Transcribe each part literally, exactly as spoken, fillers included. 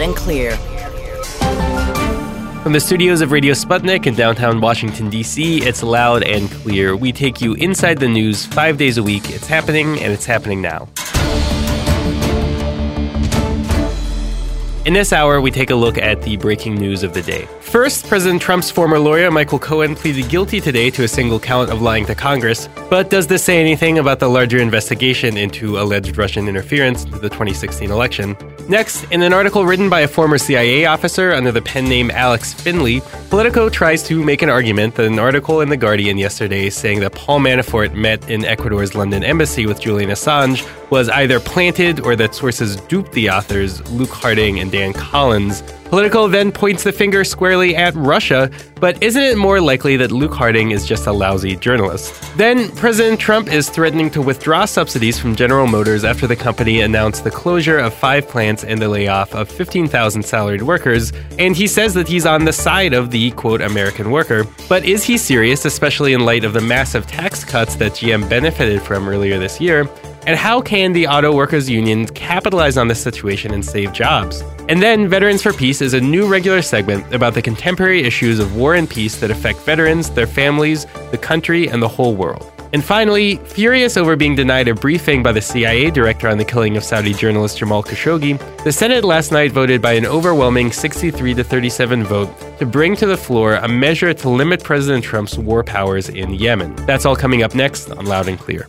Loud and Clear. From the studios of Radio Sputnik in downtown Washington, D C, it's Loud and Clear. We take you inside the news five days a week. It's happening, and it's happening now. In this hour, we take a look at the breaking news of the day. First, President Trump's former lawyer, Michael Cohen, pleaded guilty today to a single count of lying to Congress. But does this say anything about the larger investigation into alleged Russian interference into the twenty sixteen election? Next, in an article written by a former C I A officer under the pen name Alex Finley, Politico tries to make an argument that an article in The Guardian yesterday saying that Paul Manafort met in Ecuador's London embassy with Julian Assange was either planted or that sources duped the authors, Luke Harding and Dan Collins. Politico then points the finger squarely at Russia, but isn't it more likely that Luke Harding is just a lousy journalist? Then, President Trump is threatening to withdraw subsidies from General Motors after the company announced the closure of five plants and the layoff of fifteen thousand salaried workers, and he says that he's on the side of the, quote, American worker. But is he serious, especially in light of the massive tax cuts that G M benefited from earlier this year? And how can the Auto Workers Union capitalize on this situation and save jobs? And then Veterans for Peace is a new regular segment about the contemporary issues of war and peace that affect veterans, their families, the country, and the whole world. And finally, furious over being denied a briefing by the C I A director on the killing of Saudi journalist Jamal Khashoggi, the Senate last night voted by an overwhelming sixty-three to thirty-seven vote to bring to the floor a measure to limit President Trump's war powers in Yemen. That's all coming up next on Loud and Clear.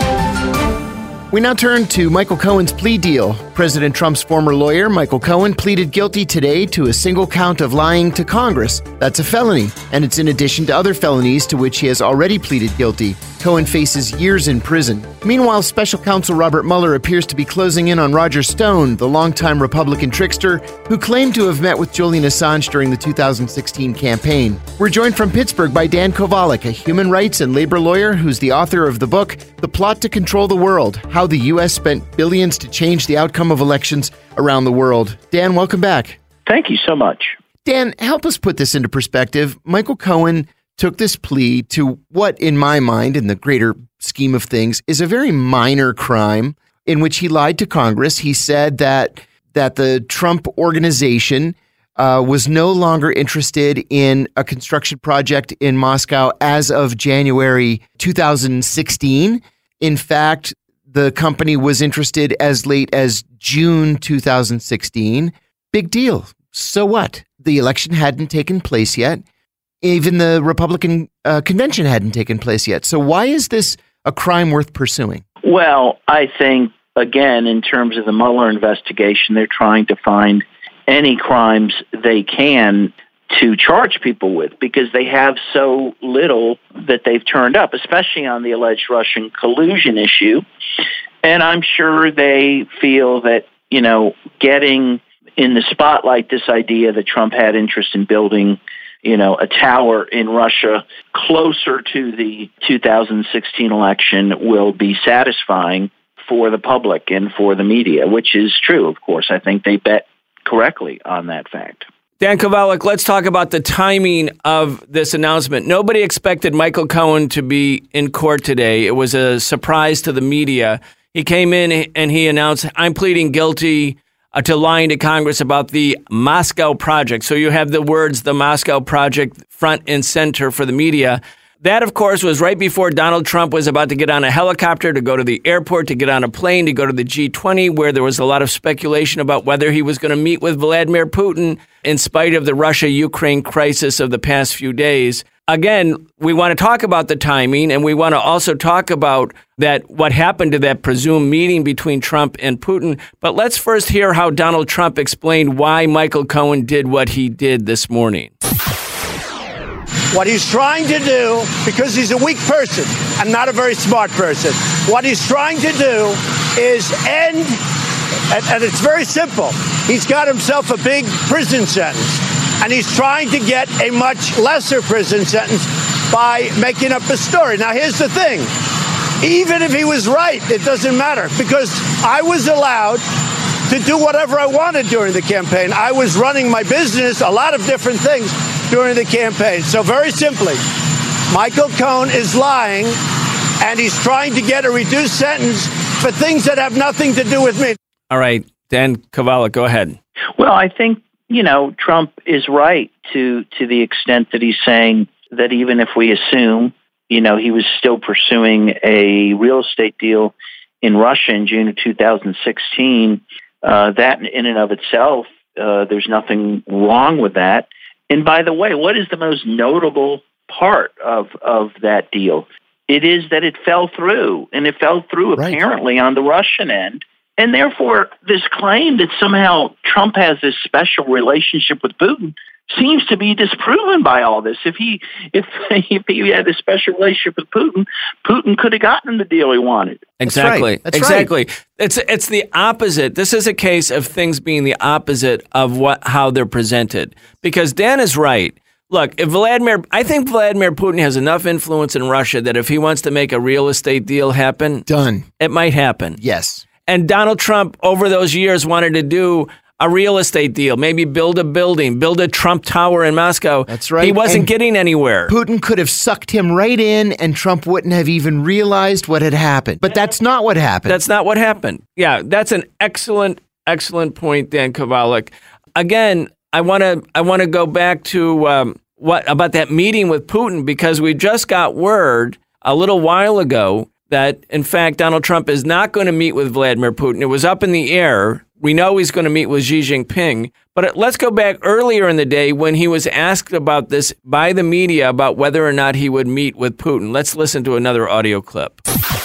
We now turn to Michael Cohen's plea deal. President Trump's former lawyer, Michael Cohen, pleaded guilty today to a single count of lying to Congress. That's a felony, and it's in addition to other felonies to which he has already pleaded guilty. Cohen faces years in prison. Meanwhile, special counsel Robert Mueller appears to be closing in on Roger Stone, the longtime Republican trickster who claimed to have met with Julian Assange during the two thousand sixteen campaign. We're joined from Pittsburgh by Dan Kovalik, a human rights and labor lawyer who's the author of the book, The Plot to Control the World, How the U S Spent Billions to Change the Outcome of Elections Around the World. Dan, welcome back. Thank you so much. Dan, help us put this into perspective. Michael Cohen took this plea to what, in my mind, in the greater scheme of things, is a very minor crime in which he lied to Congress. He said that that the Trump organization uh, was no longer interested in a construction project in Moscow as of January two thousand sixteen. In fact, the company was interested as late as June two thousand sixteen. Big deal. So what? The election hadn't taken place yet. Even the Republican uh, convention hadn't taken place yet. So why is this a crime worth pursuing? Well, I think, again, in terms of the Mueller investigation, they're trying to find any crimes they can to charge people with because they have so little that they've turned up, especially on the alleged Russian collusion issue. And I'm sure they feel that, you know, getting in the spotlight this idea that Trump had interest in building you know, a tower in Russia closer to the two thousand sixteen election will be satisfying for the public and for the media, which is true, of course. I think they bet correctly on that fact. Dan Kovalik, let's talk about the timing of this announcement. Nobody expected Michael Cohen to be in court today. It was a surprise to the media. He came in and he announced, I'm pleading guilty Uh, to lying to Congress about the Moscow Project. So you have the words, the Moscow Project, front and center for the media. That, of course, was right before Donald Trump was about to get on a helicopter, to go to the airport, to get on a plane, to go to the G twenty, where there was a lot of speculation about whether he was going to meet with Vladimir Putin in spite of the Russia-Ukraine crisis of the past few days. Again, we want to talk about the timing, and we want to also talk about that what happened to that presumed meeting between Trump and Putin. But let's first hear how Donald Trump explained why Michael Cohen did what he did this morning. What he's trying to do, because he's a weak person and not a very smart person, what he's trying to do is end, and, and it's very simple. He's got himself a big prison sentence. And he's trying to get a much lesser prison sentence by making up a story. Now, here's the thing. Even if he was right, it doesn't matter, because I was allowed to do whatever I wanted during the campaign. I was running my business, a lot of different things during the campaign. So very simply, Michael Cohen is lying, and he's trying to get a reduced sentence for things that have nothing to do with me. All right, Dan Kovalik, go ahead. Well, I think you know, Trump is right to to the extent that he's saying that even if we assume, you know, he was still pursuing a real estate deal in Russia in June of two thousand sixteen, uh, that in and of itself, uh, there's nothing wrong with that. And by the way, what is the most notable part of, of that deal? It is that it fell through, and it fell through Right. apparently on the Russian end. And therefore, this claim that somehow Trump has this special relationship with Putin seems to be disproven by all this. If he if, if he had a special relationship with Putin, Putin could have gotten the deal he wanted. Exactly. That's right. That's exactly. It's it's the opposite. This is a case of things being the opposite of what how they're presented. Because Dan is right. Look, if Vladimir, I think Vladimir Putin has enough influence in Russia that if he wants to make a real estate deal happen, Done. it might happen. Yes. And Donald Trump, over those years, wanted to do a real estate deal, maybe build a building, build a Trump Tower in Moscow. That's right. He wasn't And getting anywhere. Putin could have sucked him right in, and Trump wouldn't have even realized what had happened. But that's not what happened. That's not what happened. Yeah, that's an excellent, excellent point, Dan Kovalik. Again, I want to I want to go back to um, what about that meeting with Putin, because we just got word a little while ago that, in fact, Donald Trump is not going to meet with Vladimir Putin. It was up in the air. We know he's going to meet with Xi Jinping. But let's go back earlier in the day when he was asked about this by the media about whether or not he would meet with Putin. Let's listen to another audio clip.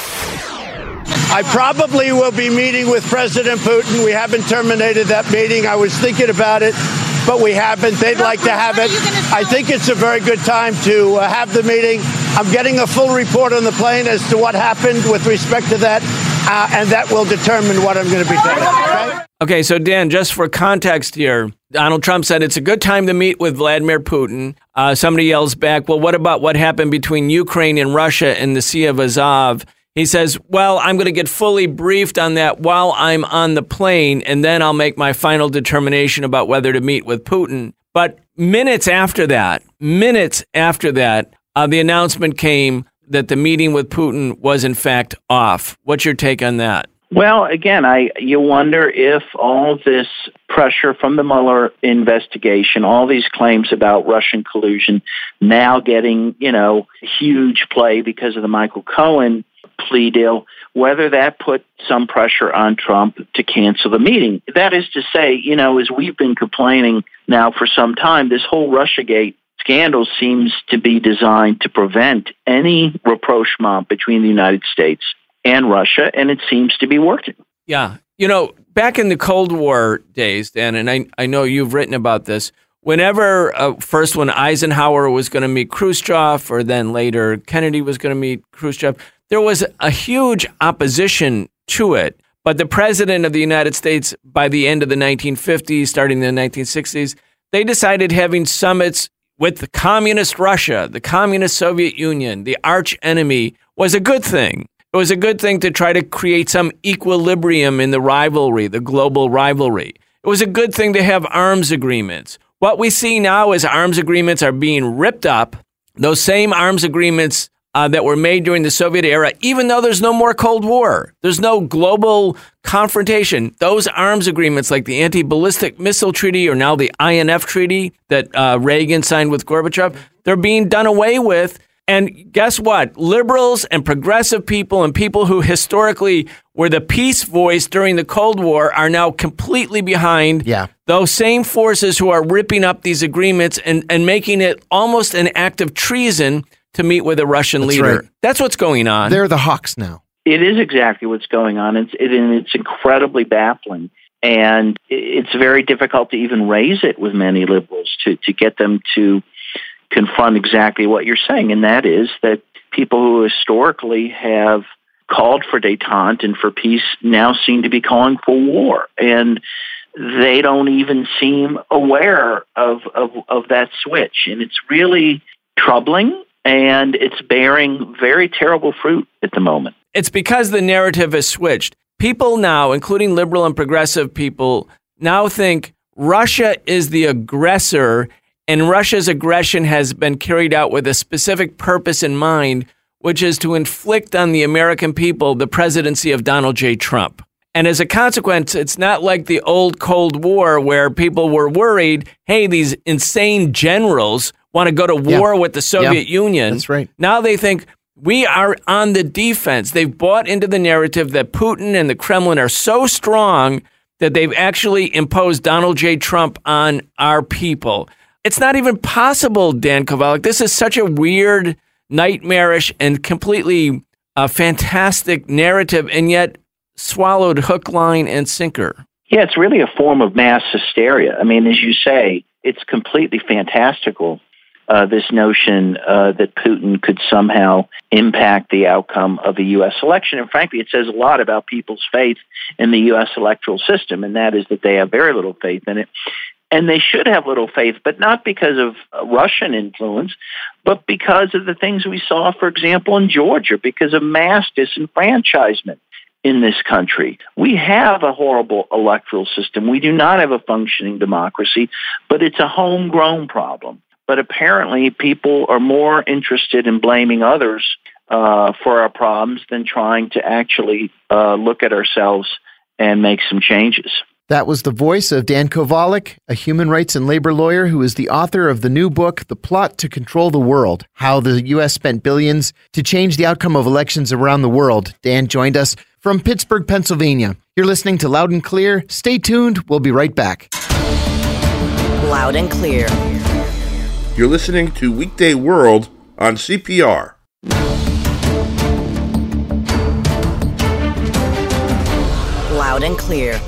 I probably will be meeting with President Putin. We haven't terminated that meeting. I was thinking about it, but we haven't. They'd like to have it. I think it's a very good time to uh, have the meeting. I'm getting a full report on the plane as to what happened with respect to that, uh, and that will determine what I'm going to be doing. Okay? Okay, so Dan, just for context here, Donald Trump said it's a good time to meet with Vladimir Putin. Uh, somebody yells back, well, what about what happened between Ukraine and Russia in the Sea of Azov? He says, well, I'm going to get fully briefed on that while I'm on the plane, and then I'll make my final determination about whether to meet with Putin. But minutes after that, minutes after that, uh, the announcement came that the meeting with Putin was in fact off. What's your take on that? Well, again, I you wonder if all this pressure from the Mueller investigation, all these claims about Russian collusion, now getting, you know, huge play because of the Michael Cohen plea deal, whether that put some pressure on Trump to cancel the meeting. That is to say, you know, as we've been complaining now for some time, this whole Russiagate scandal seems to be designed to prevent any rapprochement between the United States and Russia, and it seems to be working. Yeah. You know, back in the Cold War days, Dan, and I, I know you've written about this, whenever, uh, first when Eisenhower was going to meet Khrushchev, or then later Kennedy was going to meet Khrushchev, there was a huge opposition to it. But the president of the United States, by the end of the nineteen fifties, starting in the nineteen sixties, they decided having summits with the communist Russia, the communist Soviet Union, the arch enemy, was a good thing. It was a good thing to try to create some equilibrium in the rivalry, the global rivalry. It was a good thing to have arms agreements. What we see now is arms agreements are being ripped up. Those same arms agreements uh, that were made during the Soviet era, even though there's no more Cold War, there's no global confrontation. Those arms agreements like the Anti-Ballistic Missile Treaty or now the I N F Treaty that uh, Reagan signed with Gorbachev, they're being done away with. And guess what? Liberals and progressive people and people who historically were the peace voice during the Cold War are now completely behind Yeah. those same forces who are ripping up these agreements and, and making it almost an act of treason to meet with a Russian That's leader. right. That's what's going on. They're the Hawks now. It is exactly what's going on. It's it, and it's incredibly baffling, and it's very difficult to even raise it with many liberals to to get them to confront exactly what you're saying, and that is that people who historically have called for détente and for peace now seem to be calling for war, and they don't even seem aware of of, of that switch, and it's really troubling, and it's bearing very terrible fruit at the moment. It's because the narrative has switched. People now, including liberal and progressive people, now think Russia is the aggressor, and Russia's aggression has been carried out with a specific purpose in mind, which is to inflict on the American people the presidency of Donald J. Trump. And as a consequence, it's not like the old Cold War where people were worried, hey, these insane generals want to go to war yeah. with the Soviet yeah. Union. That's right. Now they think we are on the defense. They've bought into the narrative that Putin and the Kremlin are so strong that they've actually imposed Donald J. Trump on our people. It's not even possible, Dan Kovalik. This is such a weird, nightmarish, and completely uh, fantastic narrative, and yet swallowed hook, line, and sinker. Yeah, it's really a form of mass hysteria. I mean, as you say, it's completely fantastical, uh, this notion uh, that Putin could somehow impact the outcome of a U S election. And frankly, it says a lot about people's faith in the U S electoral system, and that is that they have very little faith in it. And they should have little faith, but not because of Russian influence, but because of the things we saw, for example, in Georgia, because of mass disenfranchisement in this country. We have a horrible electoral system. We do not have a functioning democracy, but it's a homegrown problem. But apparently people are more interested in blaming others uh, for our problems than trying to actually uh, look at ourselves and make some changes. That was the voice of Dan Kovalik, a human rights and labor lawyer who is the author of the new book, The Plot to Control the World, How the U S Spent Billions to Change the Outcome of Elections Around the World. Dan joined us from Pittsburgh, Pennsylvania. You're listening to Loud and Clear. Stay tuned. We'll be right back. Loud and Clear. You're listening to Weekday World on C P R. Loud and Clear.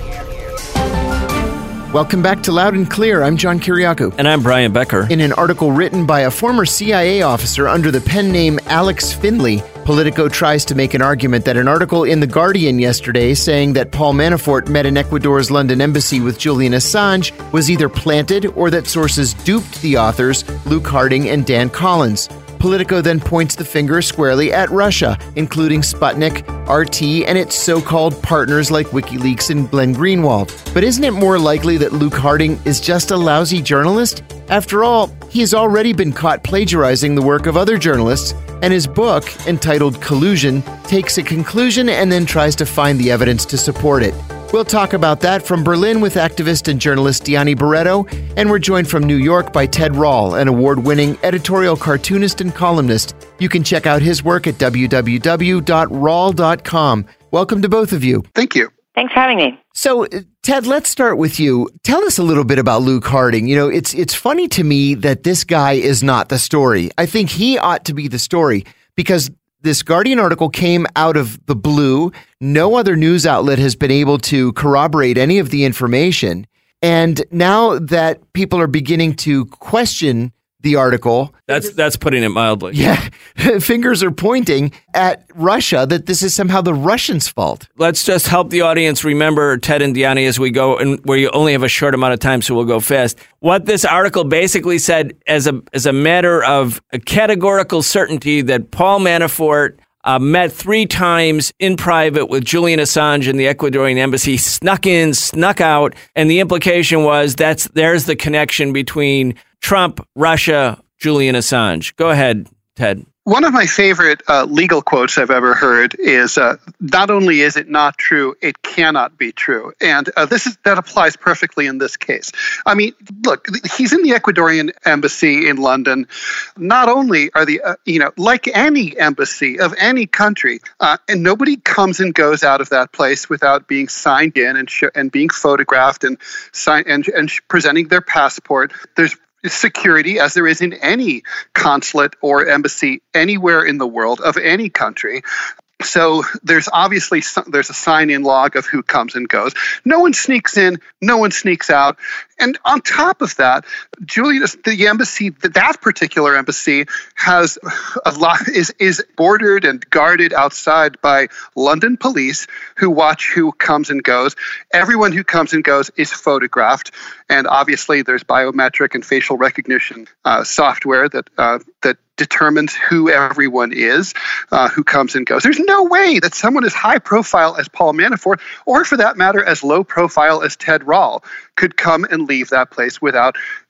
Welcome back to Loud and Clear. I'm John Kiriakou. And I'm Brian Becker. In an article written by a former C I A officer under the pen name Alex Finley, Politico tries to make an argument that an article in The Guardian yesterday saying that Paul Manafort met in Ecuador's London embassy with Julian Assange was either planted or that sources duped the authors, Luke Harding and Dan Collins. Politico then points the finger squarely at Russia, including Sputnik, R T, and its so-called partners like WikiLeaks and Glenn Greenwald. But isn't it more likely that Luke Harding is just a lousy journalist? After all, he has already been caught plagiarizing the work of other journalists, and his book, entitled Collusion, takes a conclusion and then tries to find the evidence to support it. We'll talk about that from Berlin with activist and journalist Diani Barreto, and we're joined from New York by Ted Rall, an award-winning editorial cartoonist and columnist. You can check out his work at w w w dot rall dot com. Welcome to both of you. Thank you. Thanks for having me. So, Ted, let's start with you. Tell us a little bit about Luke Harding. You know, it's it's funny to me that this guy is not the story. I think he ought to be the story because this Guardian article came out of the blue. No other news outlet has been able to corroborate any of the information. And now that people are beginning to question the article. That's that's putting it mildly. Yeah. Fingers are pointing at Russia that this is somehow the Russians' fault. Let's just help the audience remember, Ted and Diani, as we go, and where you only have a short amount of time, so we'll go fast. What this article basically said as a as a matter of a categorical certainty that Paul Manafort uh, met three times in private with Julian Assange in the Ecuadorian embassy, snuck in, snuck out, and the implication was that's there's the connection between Trump, Russia, Julian Assange. Go ahead, Ted. One of my favorite uh, legal quotes I've ever heard is, uh, not only is it not true, it cannot be true. And uh, this is that applies perfectly in this case. I mean, look, he's in the Ecuadorian embassy in London. Not only are the, uh, you know, like any embassy of any country, uh, and nobody comes and goes out of that place without being signed in and sh- and being photographed and, sign- and, and presenting their passport. There's security, as there is in any consulate or embassy anywhere in the world of any country. So there's obviously some, there's a sign-in log of who comes and goes. No one sneaks in, no one sneaks out. And on top of that, Julian, the embassy, that particular embassy has a lot is is bordered and guarded outside by London police who watch who comes and goes. Everyone who comes and goes is photographed, and obviously there's biometric and facial recognition uh, software that uh, that determines who everyone is, uh, who comes and goes. There's no way that someone as high profile as Paul Manafort, or for that matter, as low profile as Ted Rall, could come and leave that place without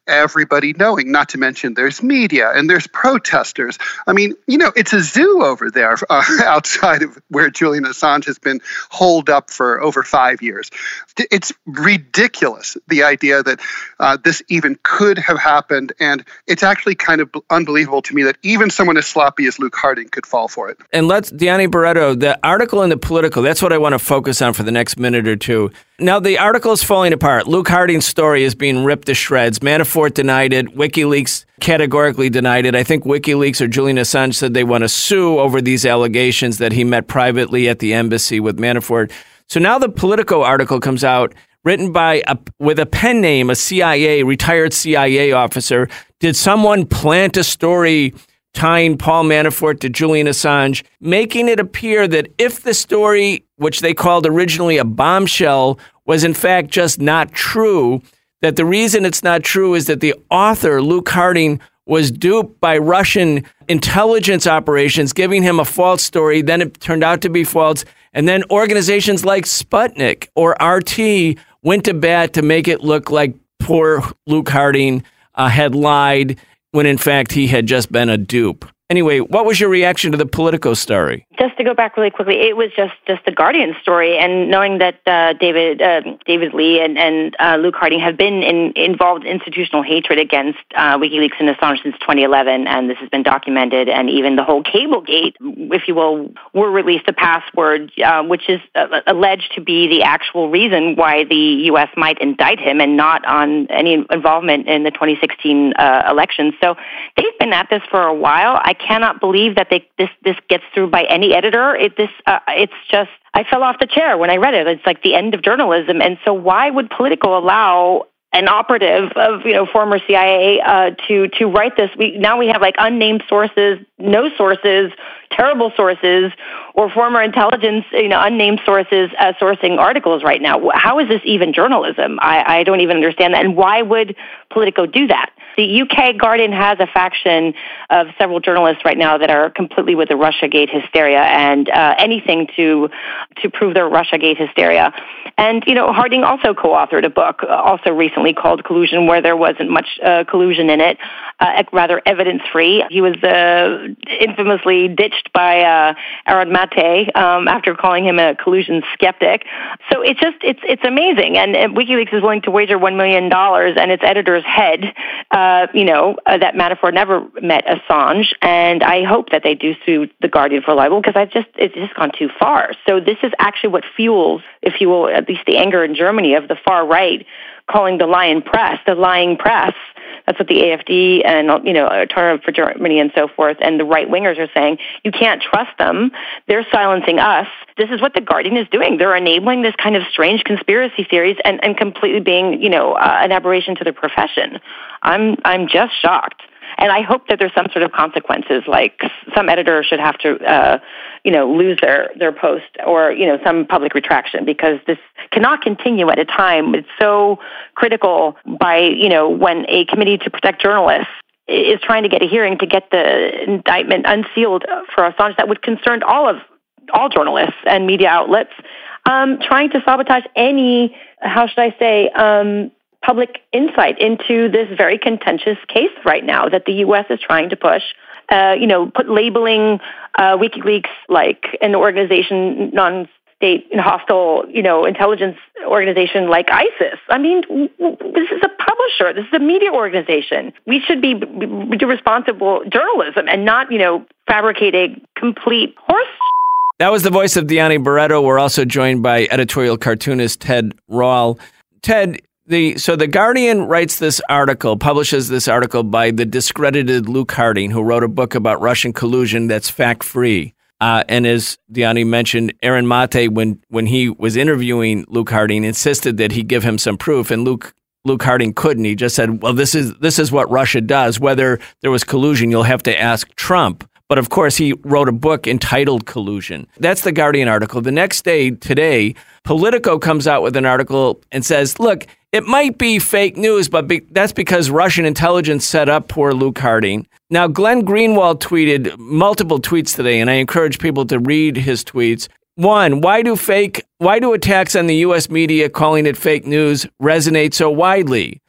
everybody knowing, not to mention there's media and there's protesters. I mean, you know, it's a zoo over there uh, outside of where Julian Assange has been holed up for over five years. It's ridiculous, the idea that uh, this even could have happened. And it's actually kind of unbelievable to me that even someone as sloppy as Luke Harding could fall for it. And let's, Diani Barreto, the article in the Politico, that's what I want to focus on for the next minute or two. Now, the article is falling apart. Luke Harding's story is being ripped to shreds. Manafort denied it. WikiLeaks categorically denied it. I think WikiLeaks or Julian Assange said they want to sue over these allegations that he met privately at the embassy with Manafort. So now the Politico article comes out, written by a, with a pen name, a C I A, retired C I A officer. Did someone plant a story tying Paul Manafort to Julian Assange, making it appear that if the story, which they called originally a bombshell, was in fact just not true, that the reason it's not true is that the author, Luke Harding, was duped by Russian intelligence operations, giving him a false story. Then it turned out to be false. And then organizations like Sputnik or R T went to bat to make it look like poor Luke Harding uh, had lied when in fact he had just been a dupe. Anyway, what was your reaction to the Politico story? Just to go back really quickly, it was just, just the Guardian story, and knowing that uh, David uh, David Lee and, and uh, Luke Harding have been in, involved in institutional hatred against uh, WikiLeaks and Assange since twenty eleven, and this has been documented, and even the whole Cablegate, if you will, were released the password, uh, which is uh, alleged to be the actual reason why the U S might indict him and not on any involvement in the twenty sixteen uh, elections. So they've been at this for a while. I cannot believe that they, this this gets through by any editor. It, this uh, it's just, I fell off the chair when I read it. It's like the end of journalism. And so why would Politico allow an operative of, you know, former C I A uh, to to write this? We now we have like unnamed sources, no sources, terrible sources, or former intelligence, you know, unnamed sources uh, sourcing articles right now. How is this even journalism? I, I don't even understand that. And why would Politico do that? The U K Guardian has a faction of several journalists right now that are completely with the Russiagate hysteria and uh, anything to to prove their Russiagate hysteria. And, you know, Harding also co-authored a book, uh, also recently called Collusion, where there wasn't much uh, collusion in it, uh, rather evidence-free. He was uh, infamously ditched by uh, Arad Mate um, after calling him a collusion skeptic. So it's just, it's it's amazing. And uh, WikiLeaks is willing to wager one million dollars and its editor's head, uh, you know, uh, that Manafort never met Assange. And I hope that they do sue the Guardian for libel, because I just it's just gone too far. So this is actually what fuels, if you will, at least the anger in Germany of the far right, calling the lying press, the lying press. That's what the A F D and, you know, Alternative for Germany and so forth, and the right-wingers are saying. You can't trust them. They're silencing us. This is what the Guardian is doing. They're enabling this kind of strange conspiracy theories and, and completely being, you know, uh, an aberration to their profession. I'm I'm just shocked. And I hope that there's some sort of consequences, like some editor should have to, uh, you know, lose their, their post, or, you know, some public retraction, because this cannot continue at a time. It's so critical by, you know, when a committee to protect journalists is trying to get a hearing to get the indictment unsealed for Assange that would concern all of all journalists and media outlets, um, trying to sabotage any, how should I say, um, public insight into this very contentious case right now that the U S is trying to push. Uh, you know, put labeling uh, WikiLeaks like an organization, non-state, hostile, you know, intelligence organization like ISIS. I mean, this is a publisher. This is a media organization. We should be do responsible journalism and not, you know, fabricating complete horse. That was the voice of Diani Barreto. We're also joined by editorial cartoonist Ted Rall. Ted, The, so the Guardian writes this article, publishes this article by the discredited Luke Harding, who wrote a book about Russian collusion that's fact-free. Uh, and as Diani mentioned, Aaron Mate, when when he was interviewing Luke Harding, insisted that he give him some proof, and Luke Luke Harding couldn't. He just said, well, this is this is what Russia does. Whether there was collusion, you'll have to ask Trump. But of course, he wrote a book entitled Collusion. That's the Guardian article. The next day, today, Politico comes out with an article and says, look, it might be fake news, but be- that's because Russian intelligence set up poor Luke Harding. Now, Glenn Greenwald tweeted multiple tweets today, and I encourage people to read his tweets. One, why do fake, why do attacks on the U S media calling it fake news resonate so widely?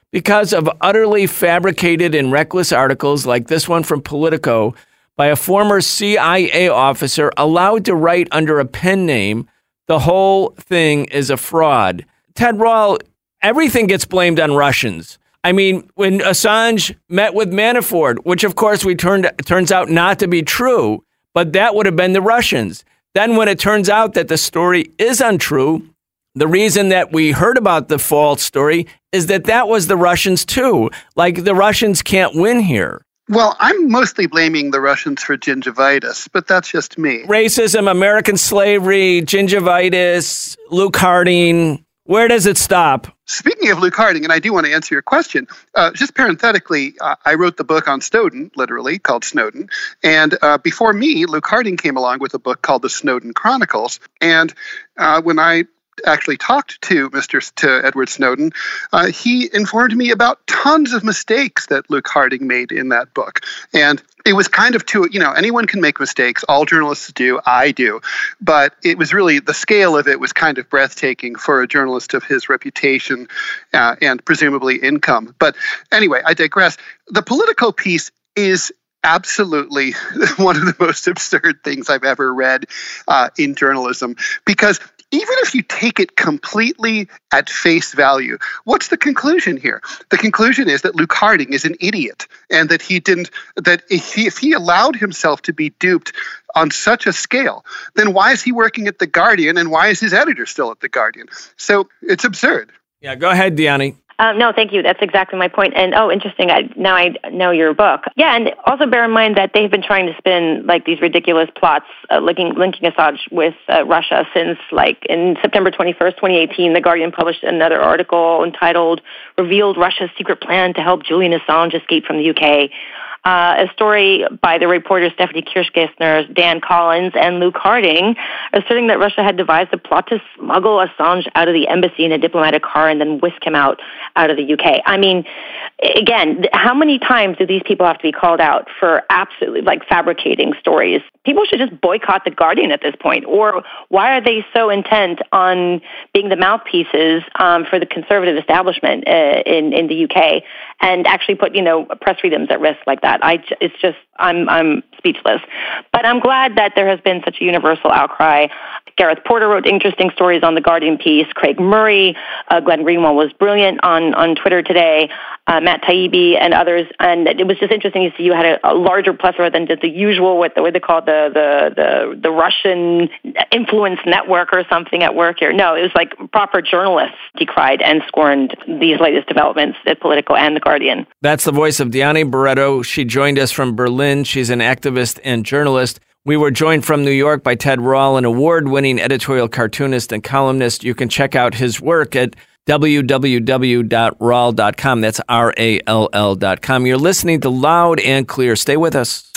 because of utterly fabricated and reckless articles like this one from Politico by a former C I A officer allowed to write under a pen name. The whole thing is a fraud. Ted Rall, everything gets blamed on Russians. I mean, when Assange met with Manafort, which of course we turned turns out not to be true, but that would have been the Russians. Then when it turns out that the story is untrue, the reason that we heard about the false story is that that was the Russians too. Like, the Russians can't win here. Well, I'm mostly blaming the Russians for gingivitis, but that's just me. Racism, American slavery, gingivitis, Luke Harding. Where does it stop? Speaking of Luke Harding, and I do want to answer your question, uh, just parenthetically, uh, I wrote the book on Snowden, literally, called Snowden. And uh, before me, Luke Harding came along with a book called The Snowden Chronicles. And uh, when I actually talked to Mister S- to Edward Snowden, uh, he informed me about tons of mistakes that Luke Harding made in that book. And it was kind of too, you know, anyone can make mistakes. All journalists do. I do. But it was really, the scale of it was kind of breathtaking for a journalist of his reputation uh, and presumably income. But anyway, I digress. The Politico piece is absolutely one of the most absurd things I've ever read uh, in journalism, because even if you take it completely at face value, what's the conclusion here? The conclusion is that Luke Harding is an idiot, and that he didn't, that if he, if he allowed himself to be duped on such a scale, then why is he working at The Guardian, and why is his editor still at The Guardian? So it's absurd. Yeah, go ahead, Diani. Um, no, thank you. That's exactly my point. And oh, interesting. I, now I know your book. Yeah, and also bear in mind that they've been trying to spin like these ridiculous plots uh, linking linking Assange with uh, Russia since like in September twenty-first, twenty eighteen. The Guardian published another article entitled "Revealed Russia's Secret Plan to Help Julian Assange Escape from the U K." Uh, a story by the reporters Stephanie Kirschgessner, Dan Collins, and Luke Harding, asserting that Russia had devised a plot to smuggle Assange out of the embassy in a diplomatic car and then whisk him out out of the U K. I mean, again, how many times do these people have to be called out for absolutely like fabricating stories? People should just boycott The Guardian at this point. Or why are they so intent on being the mouthpieces um, for the conservative establishment uh, in in the U K and actually put, you know, press freedoms at risk like that? I, it's just, I'm, I'm speechless. But I'm glad that there has been such a universal outcry. Gareth Porter wrote interesting stories on The Guardian piece. Craig Murray, uh, Glenn Greenwald was brilliant on, on Twitter today, uh, Matt Taibbi and others. And it was just interesting to see you had a, a larger plethora than just the usual, what the way they call it, the, the, the, the Russian influence network or something at work here. No, it was like proper journalists decried and scorned these latest developments at Politico and The Guardian. That's the voice of Diani Barreto. She joined us from Berlin. She's an activist and journalist. We were joined from New York by Ted Rall, an award-winning editorial cartoonist and columnist. You can check out his work at w w w dot rall dot com. That's R A L L dot com. You're listening to Loud and Clear. Stay with us.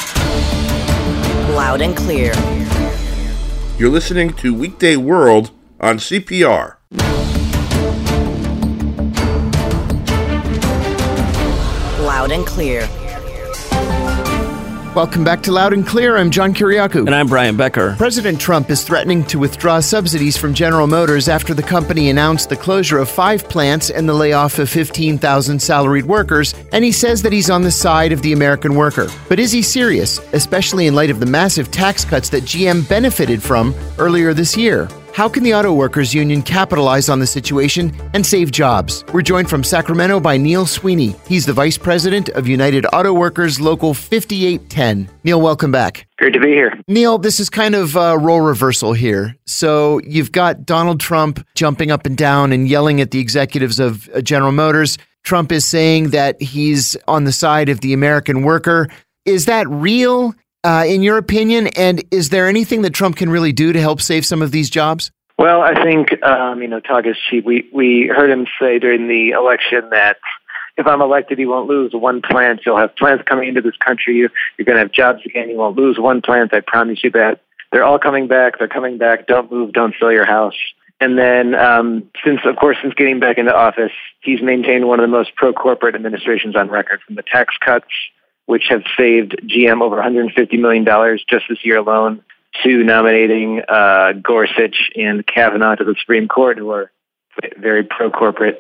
Loud and Clear. You're listening to Weekday World on C P R. Loud and Clear. Welcome back to Loud and Clear. I'm John Kiriakou. And I'm Brian Becker. President Trump is threatening to withdraw subsidies from General Motors after the company announced the closure of five plants and the layoff of fifteen thousand salaried workers, and he says that he's on the side of the American worker. But is he serious, especially in light of the massive tax cuts that G M benefited from earlier this year? How can the Auto Workers Union capitalize on the situation and save jobs? We're joined from Sacramento by Neil Sweeney. He's the Vice President of United Auto Workers Local fifty-eight ten. Neil, welcome back. Great to be here. Neil, this is kind of a role reversal here. So you've got Donald Trump jumping up and down and yelling at the executives of General Motors. Trump is saying that he's on the side of the American worker. Is that real? Uh, in your opinion, and is there anything that Trump can really do to help save some of these jobs? Well, I think, um, you know, talk is cheap. We, we heard him say during the election that if I'm elected, he won't lose one plant. You'll have plants coming into this country. You're going to have jobs again. You won't lose one plant. I promise you that. They're all coming back. They're coming back. Don't move. Don't sell your house. And then um, since, of course, since getting back into office, he's maintained one of the most pro-corporate administrations on record, from the tax cuts, which have saved G M over one hundred fifty million dollars just this year alone, to nominating uh, Gorsuch and Kavanaugh to the Supreme Court, who are very pro-corporate.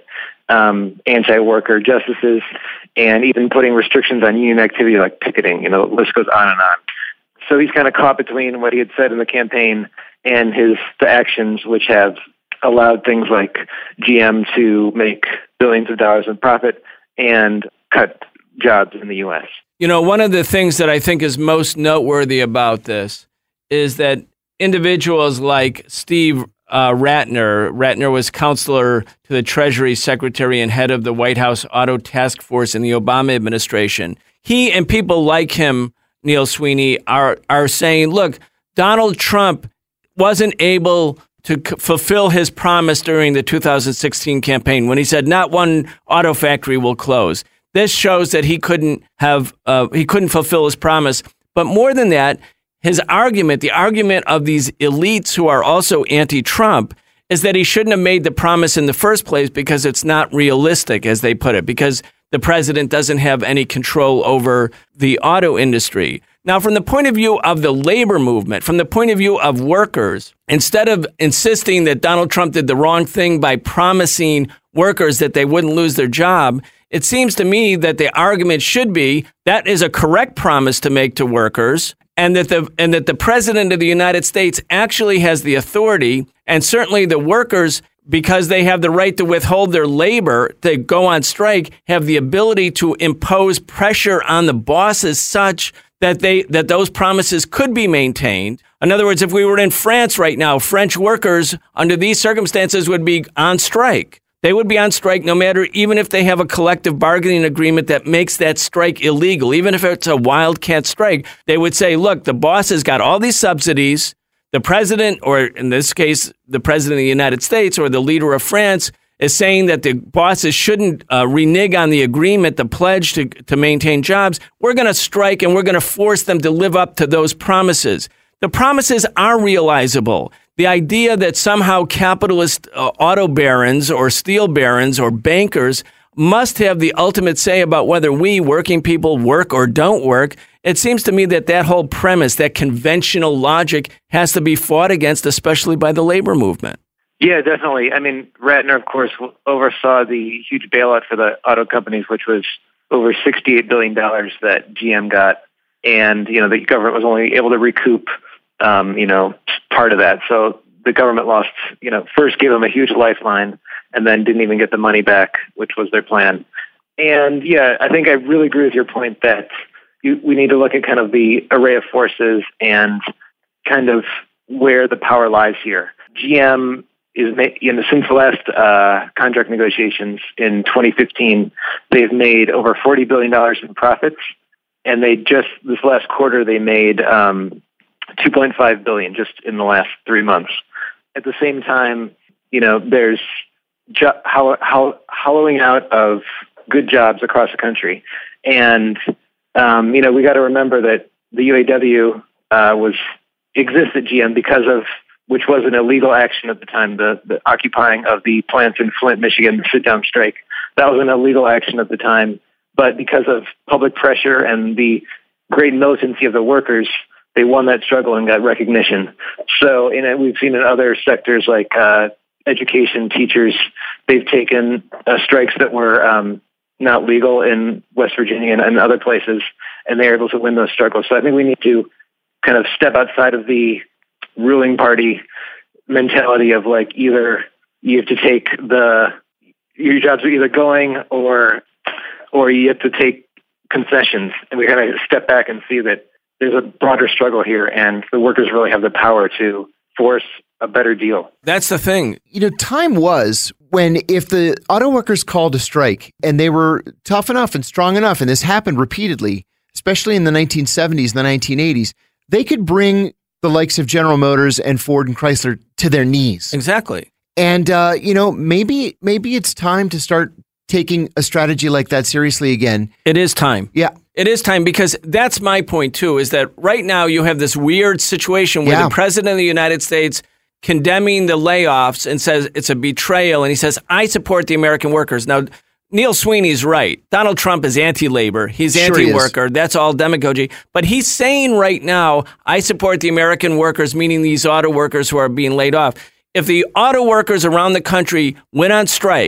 um, anti-worker justices, and even putting restrictions on union activity like picketing. You know, the list goes on and on. So he's kind of caught between what he had said in the campaign and his the actions, which have allowed things like G M to make billions of dollars in profit and cut jobs in the U S. You know, one of the things that I think is most noteworthy about this is that individuals like Steve uh, Ratner, Ratner was counselor to the Treasury Secretary and head of the White House Auto Task Force in the Obama administration. He and people like him, Neil Sweeney, are are saying, look, Donald Trump wasn't able to c- fulfill his promise during the two thousand sixteen campaign when he said not one auto factory will close. This shows that he couldn't have uh, he couldn't fulfill his promise. But more than that, his argument, the argument of these elites who are also anti-Trump, is that he shouldn't have made the promise in the first place because it's not realistic, as they put it, because the president doesn't have any control over the auto industry. Now, from the point of view of the labor movement, from the point of view of workers, instead of insisting that Donald Trump did the wrong thing by promising workers that they wouldn't lose their job, it seems to me that the argument should be that is a correct promise to make to workers, and that the and that the president of the United States actually has the authority, and certainly the workers, because they have the right to withhold their labor, to go on strike, have the ability to impose pressure on the bosses such that they that those promises could be maintained. In other words, if we were in France right now, French workers under these circumstances would be on strike. They would be on strike no matter, even if they have a collective bargaining agreement that makes that strike illegal, even if it's a wildcat strike. They would say, look, the boss has got all these subsidies. The president, or in this case, the president of the United States or the leader of France, is saying that the bosses shouldn't uh, renege on the agreement, the pledge to, to maintain jobs. We're going to strike and we're going to force them to live up to those promises. The promises are realizable. The idea that somehow capitalist uh, auto barons or steel barons or bankers must have the ultimate say about whether we working people work or don't work, it seems to me that that whole premise, that conventional logic, has to be fought against, especially by the labor movement. Yeah, definitely. I mean, Ratner, of course, oversaw the huge bailout for the auto companies, which was over sixty-eight billion dollars that G M got. And, you know, the government was only able to recoup, um, you know, part of that. So the government lost, you know, first gave them a huge lifeline and then didn't even get the money back, which was their plan. And, yeah, I think I really agree with your point that you, we need to look at kind of the array of forces and kind of where the power lies here. G M is, you know, since the last uh, contract negotiations in twenty fifteen, they've made over forty billion dollars in profits. And they just, this last quarter, they made um, two point five billion dollars just in the last three months. At the same time, you know, there's jo- how, how, hollowing out of good jobs across the country. And, um, you know, we got to remember that the U A W uh, was exists at G M because of, which was an illegal action at the time, the, the occupying of the plants in Flint, Michigan, the sit-down strike. That was an illegal action at the time. But because of public pressure and the great militancy of the workers, they won that struggle and got recognition. So in it, we've seen in other sectors like uh, education, teachers, they've taken uh, strikes that were um, not legal in West Virginia and, and other places, and they're able to win those struggles. So I think we need to kind of step outside of the ruling party mentality of like either you have to take the, your jobs are either going or or you have to take concessions. And we kind of step back and see that there's a broader struggle here, and the workers really have the power to force a better deal. That's the thing. You know, time was when if the auto workers called a strike and they were tough enough and strong enough, and this happened repeatedly, especially in the nineteen seventies and the nineteen eighties, they could bring the likes of General Motors and Ford and Chrysler to their knees. Exactly. And, uh, you know, maybe maybe it's time to start taking a strategy like that seriously again. It is time. Yeah. It is time, because that's my point, too, is that right now you have this weird situation where yeah. the president of the United States condemning the layoffs and says it's a betrayal. And he says, I support the American workers. Now, Neil Sweeney's right. Donald Trump is anti-labor. He's sure anti-worker. He That's all demagogy. But he's saying right now, I support the American workers, meaning these auto workers who are being laid off. If the auto workers around the country went on strike,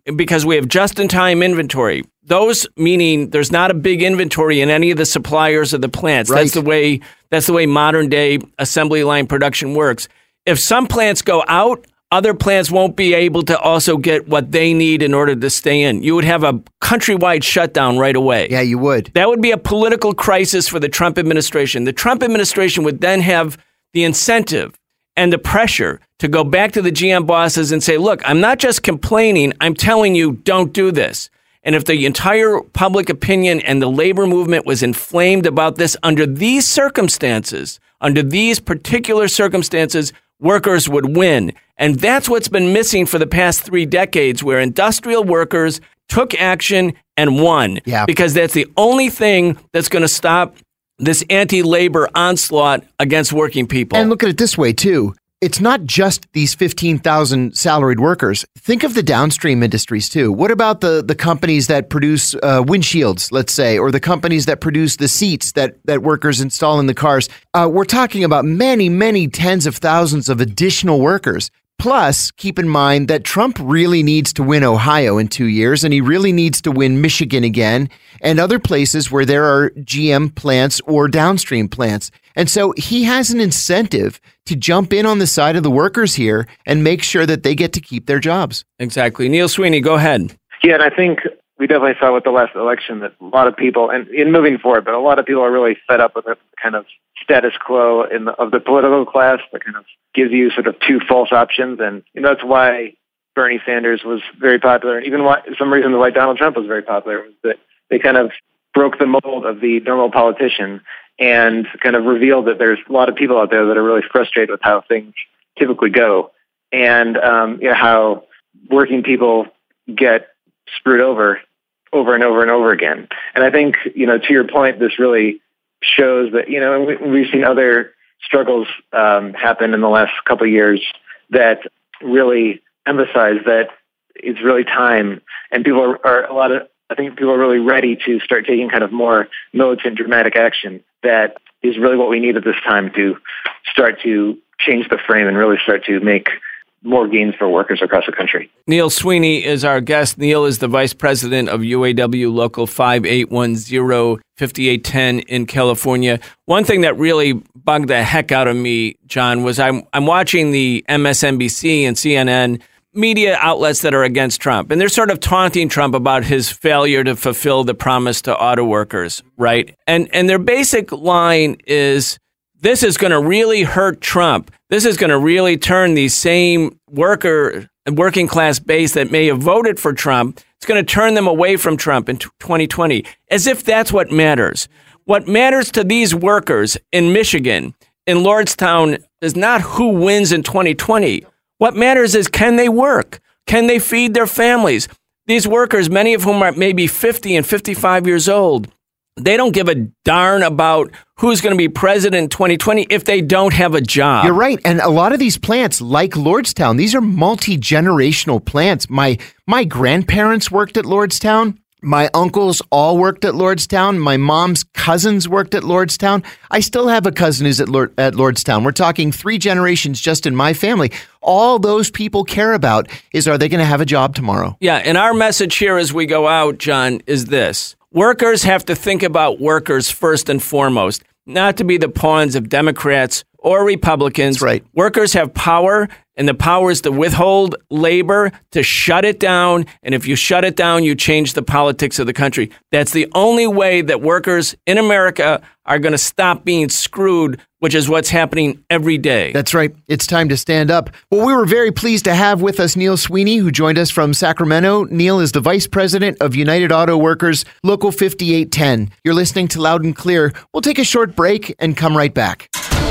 because we have just-in-time inventory. Those meaning there's not a big inventory in any of the suppliers of the plants. Right. That's the way that's the way modern-day assembly line production works. If some plants go out, other plants won't be able to also get what they need in order to stay in. You would have a countrywide shutdown right away. Yeah, you would. That would be a political crisis for the Trump administration. The Trump administration would then have the incentive and the pressure to go back to the G M bosses and say, look, I'm not just complaining, I'm telling you, don't do this. And if the entire public opinion and the labor movement was inflamed about this under these circumstances, under these particular circumstances, workers would win. And that's what's been missing for the past three decades, where industrial workers took action and won. Yeah. Because that's the only thing that's going to stop this anti-labor onslaught against working people. And look at it this way, too. It's not just these fifteen thousand salaried workers. Think of the downstream industries, too. What about the, the companies that produce uh, windshields, let's say, or the companies that produce the seats that, that workers install in the cars? Uh, we're talking about many, many tens of thousands of additional workers. Plus, keep in mind that Trump really needs to win Ohio in two years, and he really needs to win Michigan again, and other places where there are G M plants or downstream plants. And so he has an incentive to jump in on the side of the workers here and make sure that they get to keep their jobs. Exactly. Neil Sweeney, go ahead. Yeah, and I think we definitely saw with the last election that a lot of people, and in moving forward, but a lot of people are really fed up with the kind of status quo in the, of the political class that kind of gives you sort of two false options. And you know, that's why Bernie Sanders was very popular. And even why, some reason why Donald Trump was very popular was that they kind of broke the mold of the normal politician and kind of revealed that there's a lot of people out there that are really frustrated with how things typically go, and um, you know, how working people get screwed over over and over and over again. And I think, you know, to your point, this really shows that, you know, we, we've seen other struggles um, happen in the last couple of years that really emphasize that it's really time, and people are, are a lot of, I think people are really ready to start taking kind of more militant, dramatic action. That is really what we need at this time to start to change the frame and really start to make more gains for workers across the country. Neil Sweeney is our guest. Neil is the vice president of U A W Local five eight one zero, five eight one zero in California. One thing that really bugged the heck out of me, John, was I'm I'm watching the M S N B C and C N N media outlets that are against Trump, and they're sort of taunting Trump about his failure to fulfill the promise to auto workers, right? And and their basic line is, this is going to really hurt Trump. This is going to really turn the same worker, working class base that may have voted for Trump, it's going to turn them away from Trump in twenty twenty, as if that's what matters. What matters to these workers in Michigan, in Lordstown, is not who wins in twenty twenty. What matters is, can they work? Can they feed their families? These workers, many of whom are maybe fifty and fifty-five years old, they don't give a darn about who's going to be president in twenty twenty if they don't have a job. You're right. And a lot of these plants, like Lordstown, these are multi-generational plants. My my grandparents worked at Lordstown. My uncles all worked at Lordstown. My mom's cousins worked at Lordstown. I still have a cousin who's at, Lord, at Lordstown. We're talking three generations just in my family. All those people care about is, are they going to have a job tomorrow? Yeah, and our message here as we go out, John, is this. Workers have to think about workers first and foremost, not to be the pawns of Democrats or Republicans. That's right. Workers have power, and the power is to withhold labor, to shut it down. And if you shut it down, you change the politics of the country. That's the only way that workers in America are going to stop being screwed, which is what's happening every day. That's right. It's time to stand up. Well, we were very pleased to have with us Neil Sweeney, who joined us from Sacramento. Neil is the vice president of United Auto Workers, Local fifty-eight ten. You're listening to Loud and Clear. We'll take a short break and come right back.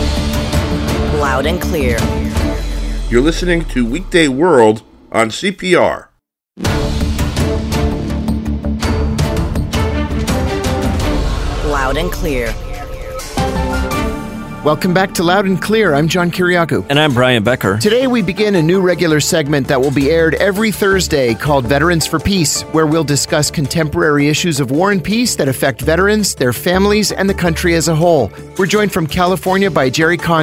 Loud and Clear. You're listening to Weekday World on C P R. Loud and Clear. Welcome back to Loud and Clear. I'm John Kiriakou. And I'm Brian Becker. Today we begin a new regular segment that will be aired every Thursday called Veterans for Peace, where we'll discuss contemporary issues of war and peace that affect veterans, their families, and the country as a whole. We're joined from California by Jerry Condon.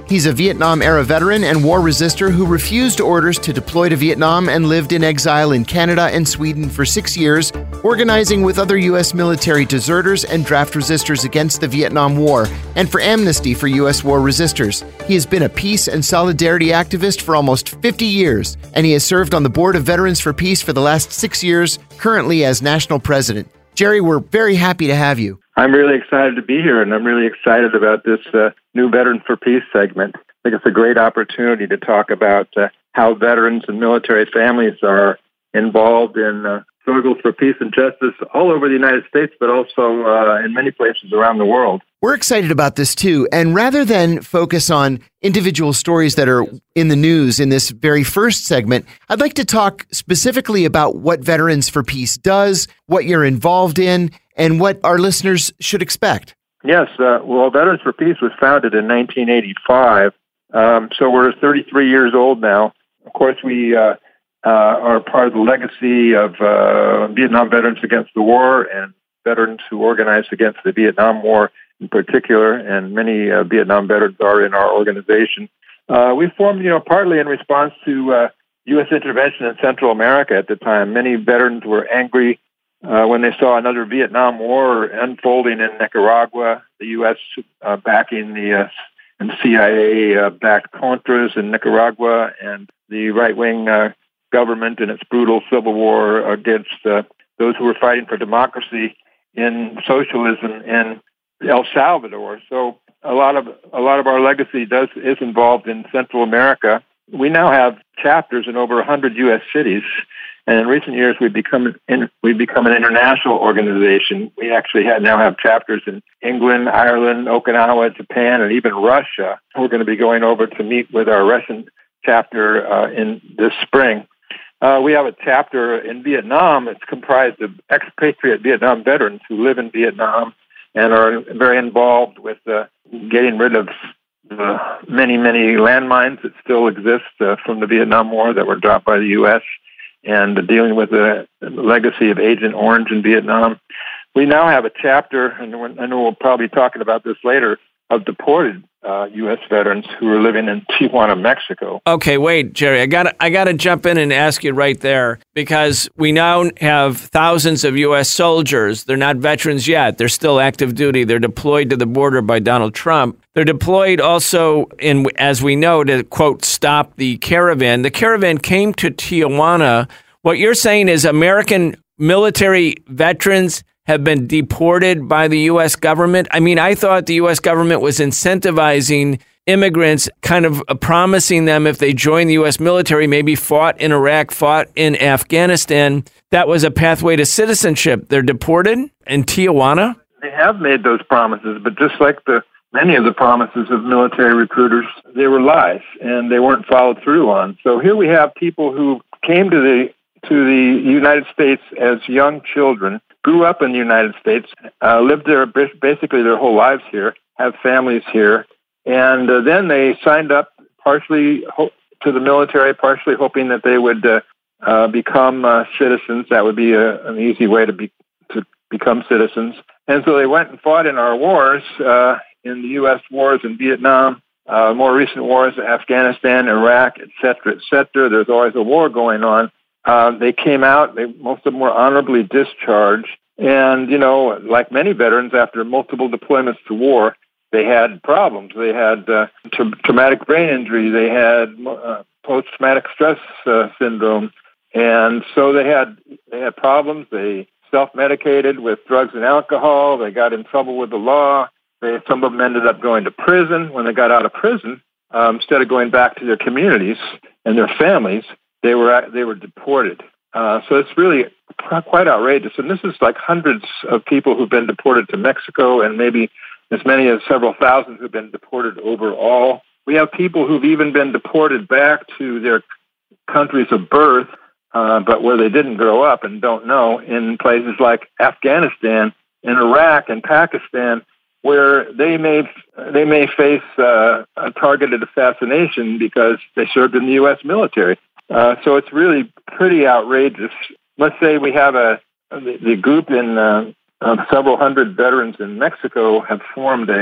He's a Vietnam-era veteran and war resister who refused orders to deploy to Vietnam and lived in exile in Canada and Sweden for six years, organizing with other U S military deserters and draft resistors against the Vietnam War, and for amnesty for U S war resistors. He has been a peace and solidarity activist for almost fifty years, and he has served on the Board of Veterans for Peace for the last six years, currently as national president. Jerry, we're very happy to have you. I'm really excited to be here, and I'm really excited about this uh, new Veterans for Peace segment. I think it's a great opportunity to talk about uh, how veterans and military families are involved in uh, struggles for peace and justice all over the United States, but also uh, in many places around the world. We're excited about this too, and rather than focus on individual stories that are in the news in this very first segment, I'd like to talk specifically about what Veterans for Peace does, what you're involved in, and what our listeners should expect. Yes, uh, well, Veterans for Peace was founded in nineteen eighty-five, um, so we're thirty-three years old now. Of course, we uh, uh, are part of the legacy of uh, Vietnam Veterans Against the War and veterans who organized against the Vietnam War in particular, and many uh, Vietnam veterans are in our organization. Uh, we formed, you know, partly in response to uh, U S intervention in Central America at the time. Many veterans were angry uh, when they saw another Vietnam War unfolding in Nicaragua, the U S uh, backing the uh, and C I A-backed uh, Contras in Nicaragua, and the right-wing uh, government in its brutal civil war against uh, those who were fighting for democracy in socialism in El Salvador. So a lot of a lot of our legacy does is involved in Central America. We now have chapters in over one hundred U S cities, and in recent years we've become in, we've become an international organization. We actually have, now have chapters in England, Ireland, Okinawa, Japan, and even Russia. We're going to be going over to meet with our Russian chapter uh, in this spring. Uh, we have a chapter in Vietnam. It's comprised of expatriate Vietnam veterans who live in Vietnam and are very involved with uh, getting rid of the many, many landmines that still exist uh, from the Vietnam War that were dropped by the U S, and uh, dealing with the legacy of Agent Orange in Vietnam. We now have a chapter, and I know we'll probably be talking about this later, of deported uh, U S veterans who are living in Tijuana, Mexico. Okay, wait, Jerry, I got I got to jump in and ask you right there, because we now have thousands of U S soldiers. They're not veterans yet. They're still active duty. They're deployed to the border by Donald Trump. They're deployed also, in, as we know, to, quote, stop the caravan. The caravan came to Tijuana. What you're saying is American military veterans have been deported by the U S government? I mean, I thought the U S government was incentivizing immigrants, kind of promising them if they joined the U S military, maybe fought in Iraq, fought in Afghanistan, that was a pathway to citizenship. They're deported in Tijuana? They have made those promises, but just like the many of the promises of military recruiters, they were lies, and they weren't followed through on. So here we have people who came to the to the United States as young children, grew up in the United States, uh, lived there basically their whole lives here, have families here, and uh, then they signed up partially ho- to the military, partially hoping that they would uh, uh, become uh, citizens. That would be a, an easy way to be to become citizens. And so they went and fought in our wars, uh, in the U S wars in Vietnam, uh, more recent wars in Afghanistan, Iraq, et cetera, et cetera. There's always a war going on. Uh, they came out, they, most of them were honorably discharged. And, you know, like many veterans, after multiple deployments to war, they had problems. They had uh, tra- traumatic brain injury. They had uh, post-traumatic stress uh, syndrome. And so they had they had problems. They self-medicated with drugs and alcohol. They got in trouble with the law. They, some of them ended up going to prison. When they got out of prison, um, instead of going back to their communities and their families, they were they were deported. Uh, so it's really quite outrageous. And this is like hundreds of people who've been deported to Mexico, and maybe as many as several thousand who've been deported overall. We have people who've even been deported back to their countries of birth, uh, but where they didn't grow up and don't know, in places like Afghanistan, in Iraq, and Pakistan, where they may they may face uh, a targeted assassination because they served in the U S military. Uh, so it's really pretty outrageous. Let's say we have a the, the group in uh, of several hundred veterans in Mexico have formed a uh,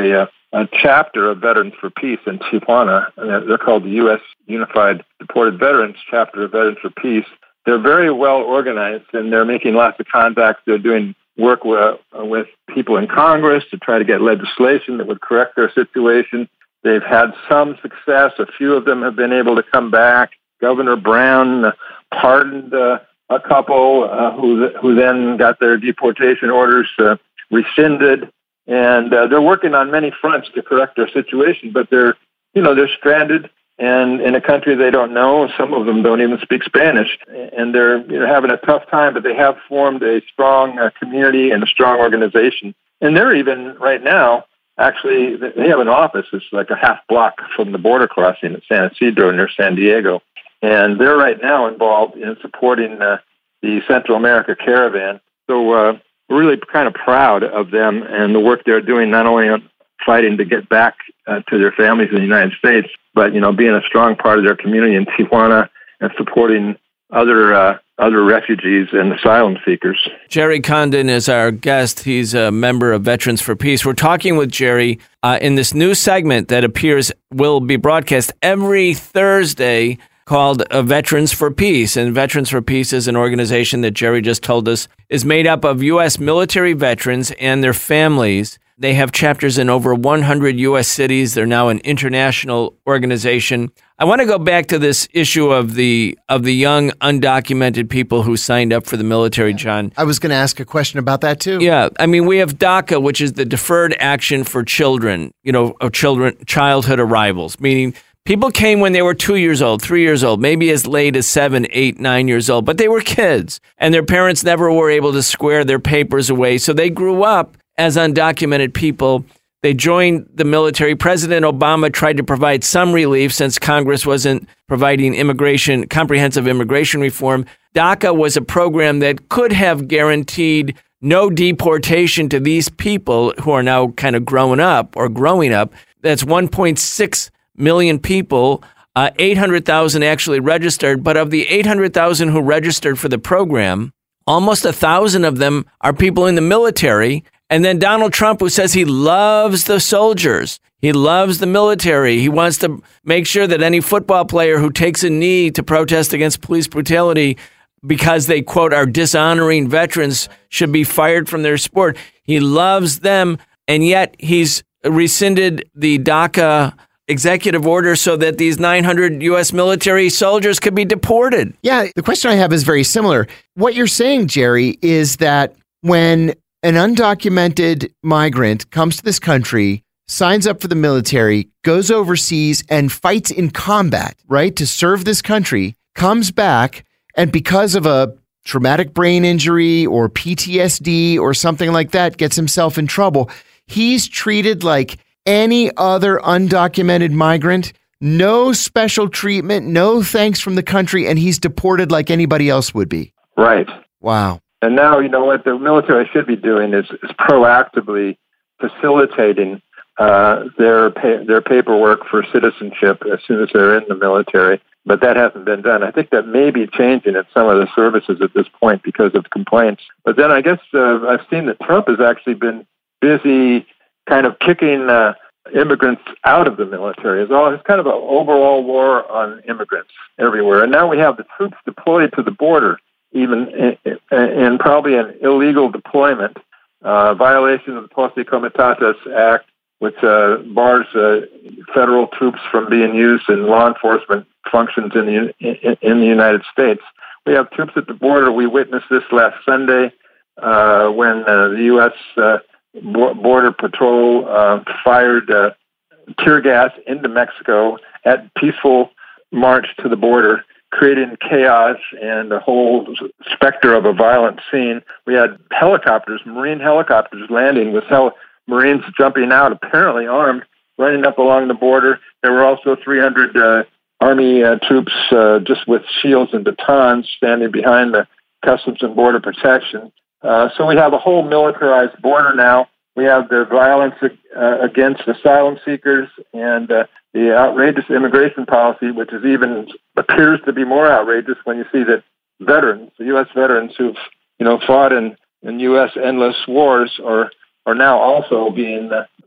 a chapter of Veterans for Peace in Tijuana. And they're called the U S Unified Deported Veterans Chapter of Veterans for Peace. They're very well organized, and they're making lots of contacts. They're doing work with, with people in Congress to try to get legislation that would correct their situation. They've had some success. A few of them have been able to come back. Governor Brown pardoned uh, a couple uh, who who then got their deportation orders uh, rescinded, and uh, they're working on many fronts to correct their situation. But they're, you know, they're stranded and in a country they don't know. Some of them don't even speak Spanish, and they're, you know, having a tough time. But they have formed a strong uh, community and a strong organization, and they're even right now. Actually, they have an office. It's like a half block from the border crossing at San Isidro near San Diego. And they're right now involved in supporting uh, the Central America Caravan. So uh, we're really kind of proud of them and the work they're doing, not only on fighting to get back uh, to their families in the United States, but, you know, being a strong part of their community in Tijuana and supporting other uh, other refugees and asylum seekers. Jerry Condon is our guest. He's a member of Veterans for Peace. We're talking with Jerry uh, in this new segment that appears, will be broadcast every Thursday, called uh, Veterans for Peace. And Veterans for Peace is an organization that Jerry just told us is made up of U S military veterans and their families. They have chapters in over one hundred U S cities. They're now an international organization. I want to go back to this issue of the of the young undocumented people who signed up for the military, John. I was going to ask a question about that too. Yeah, I mean, we have DACA, which is the Deferred Action for Children, you know, of children, childhood arrivals, meaning people came when they were two years old, three years old, maybe as late as seven, eight, nine years old, but they were kids, and their parents never were able to square their papers away, so they grew up as undocumented people. They joined the military. President Obama tried to provide some relief since Congress wasn't providing immigration, comprehensive immigration reform. DACA was a program that could have guaranteed no deportation to these people who are now kind of growing up or growing up. That's one point six million people. Uh, eight hundred thousand actually registered, but of the eight hundred thousand who registered for the program, almost one thousand of them are people in the military. And then Donald Trump, who says he loves the soldiers, he loves the military, he wants to make sure that any football player who takes a knee to protest against police brutality because they, quote, are dishonoring veterans should be fired from their sport. He loves them, and yet he's rescinded the DACA executive order so that these nine hundred U S military soldiers could be deported. Yeah, the question I have is very similar. What you're saying, Jerry, is that when an undocumented migrant comes to this country, signs up for the military, goes overseas and fights in combat, right, to serve this country, comes back, and because of a traumatic brain injury or P T S D or something like that, gets himself in trouble, he's treated like any other undocumented migrant, no special treatment, no thanks from the country, and he's deported like anybody else would be. Right. Wow. And now, you know, what the military should be doing is, is proactively facilitating uh, their pa- their paperwork for citizenship as soon as they're in the military. But that hasn't been done. I think that may be changing at some of the services at this point because of complaints. But then I guess uh, I've seen that Trump has actually been busy kind of kicking uh, immigrants out of the military. It's, all, it's kind of an overall war on immigrants everywhere. And now we have the troops deployed to the border, even in, in, in probably an illegal deployment, uh, violation of the Posse Comitatus Act, which uh, bars uh, federal troops from being used in law enforcement functions in the in, in the United States. We have troops at the border. We witnessed this last Sunday uh, when uh, the U S Uh, Border Patrol uh, fired uh, tear gas into Mexico at peaceful march to the border, creating chaos and a whole specter of a violent scene. We had helicopters, Marine helicopters landing with hel- Marines jumping out, apparently armed, running up along the border. There were also three hundred uh, Army uh, troops uh, just with shields and batons standing behind the Customs and Border Protection. Uh, so we have a whole militarized border now. We have the violence uh, against asylum seekers and uh, the outrageous immigration policy, which is even appears to be more outrageous when you see that veterans, the U S veterans who've you know fought in, in U S endless wars, are are now also being uh,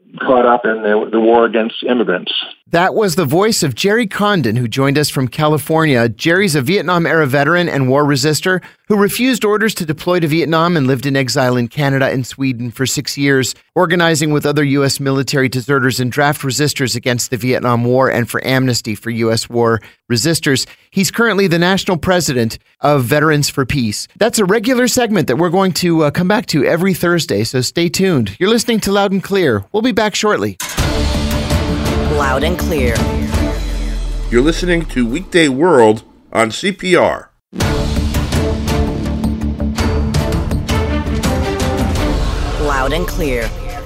caught up in the, the war against immigrants. That was the voice of Jerry Condon, who joined us from California. Jerry's a Vietnam-era veteran and war resister who refused orders to deploy to Vietnam and lived in exile in Canada and Sweden for six years, organizing with other U S military deserters and draft resistors against the Vietnam War and for amnesty for U S war resistors. He's currently the national president of Veterans for Peace. That's a regular segment that we're going to uh, come back to every Thursday, so stay tuned. You're listening to Loud and Clear. We'll be back shortly. Loud and Clear. You're listening to Weekday World on C P R. Loud and Clear.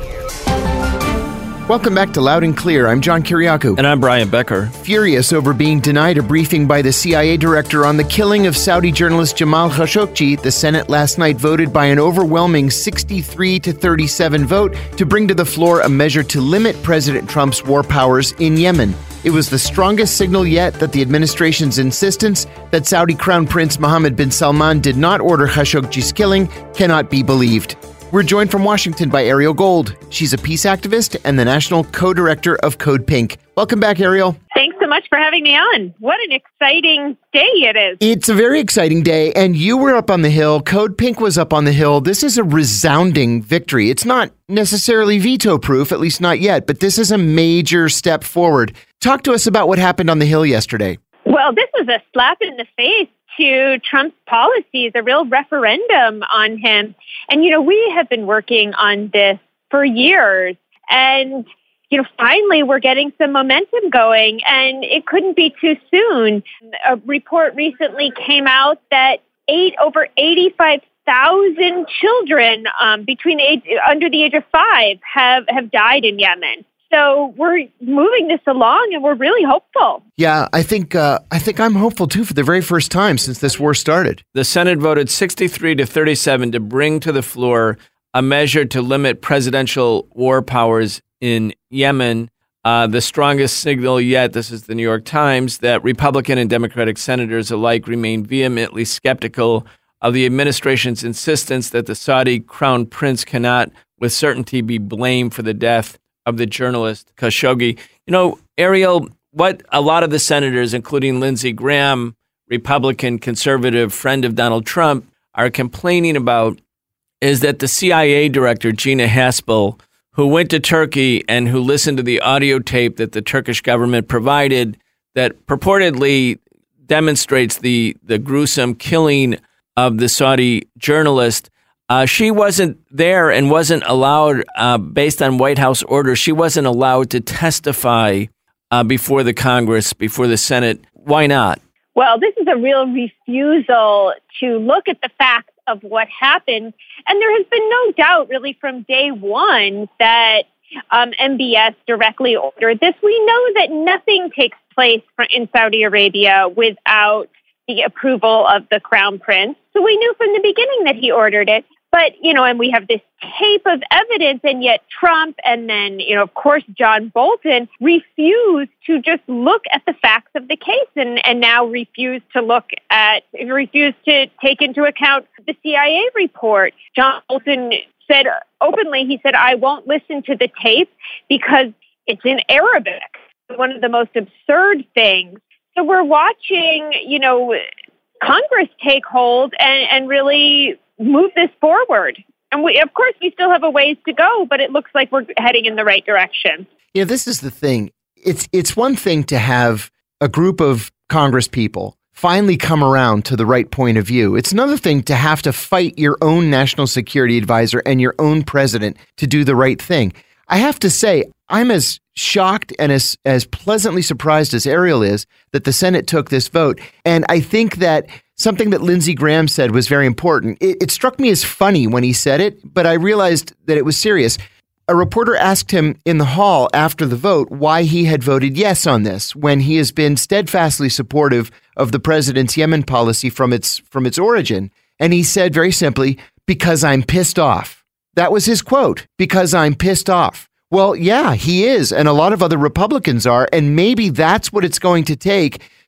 Welcome back to Loud and Clear. I'm John Kiriakou. And I'm Brian Becker. Furious over being denied a briefing by the C I A director on the killing of Saudi journalist Jamal Khashoggi, the Senate last night voted by an overwhelming sixty-three to thirty-seven vote to bring to the floor a measure to limit President Trump's war powers in Yemen. It was the strongest signal yet that the administration's insistence that Saudi Crown Prince Mohammed bin Salman did not order Khashoggi's killing cannot be believed. We're joined from Washington by Ariel Gold. She's a peace activist and the national co-director of Code Pink. Welcome back, Ariel. Thanks so much for having me on. What an exciting day it is. It's a very exciting day, and you were up on the Hill. Code Pink was up on the Hill. This is a resounding victory. It's not necessarily veto-proof, at least not yet, but this is a major step forward. Talk to us about what happened on the Hill yesterday. Well, this was a slap in the face to Trump's policies, a real referendum on him. And, you know, we have been working on this for years. And, you know, finally we're getting some momentum going, and it couldn't be too soon. A report recently came out that eight over eighty-five thousand children um, between age, under the age of five have, have died in Yemen. So we're moving this along, and we're really hopeful. Yeah, I think uh, I think I'm hopeful, too, for the very first time since this war started. The Senate voted sixty-three to thirty-seven to bring to the floor a measure to limit presidential war powers in Yemen. Uh, the strongest signal yet, this is the New York Times, that Republican and Democratic senators alike remain vehemently skeptical of the administration's insistence that the Saudi crown prince cannot with certainty be blamed for the death of the journalist Khashoggi. You know, Ariel, what a lot of the senators, including Lindsey Graham, Republican conservative friend of Donald Trump, are complaining about is that the C I A director, Gina Haspel, who went to Turkey and who listened to the audio tape that the Turkish government provided that purportedly demonstrates the, the gruesome killing of the Saudi journalist, Uh, she wasn't there and wasn't allowed, uh, based on White House orders, she wasn't allowed to testify uh, before the Congress, before the Senate. Why not? Well, this is a real refusal to look at the facts of what happened. And there has been no doubt, really, from day one that um, M B S directly ordered this. We know that nothing takes place in Saudi Arabia without the approval of the Crown Prince. So we knew from the beginning that he ordered it. But, you know, and we have this tape of evidence, and yet Trump and then, you know, of course, John Bolton refused to just look at the facts of the case and, and now refuse to look at, refuse to take into account the C I A report. John Bolton said openly, he said, I won't listen to the tape because it's in Arabic, one of the most absurd things. So we're watching, you know, Congress take hold and, and really move this forward. And we, of course, we still have a ways to go, but it looks like we're heading in the right direction. Yeah, this is the thing. It's it's one thing to have a group of Congress people finally come around to the right point of view. It's another thing to have to fight your own national security advisor and your own president to do the right thing. I have to say, I'm as shocked and as, as pleasantly surprised as Ariel is that the Senate took this vote. And I think that something that Lindsey Graham said was very important. It, it struck me as funny when he said it, but I realized that it was serious. A reporter asked him in the hall after the vote why he had voted yes on this, when he has been steadfastly supportive of the president's Yemen policy from its from its origin. And he said very simply, because I'm pissed off. That was his quote, because I'm pissed off. Well, yeah, he is, and a lot of other Republicans are, and maybe that's what it's going to take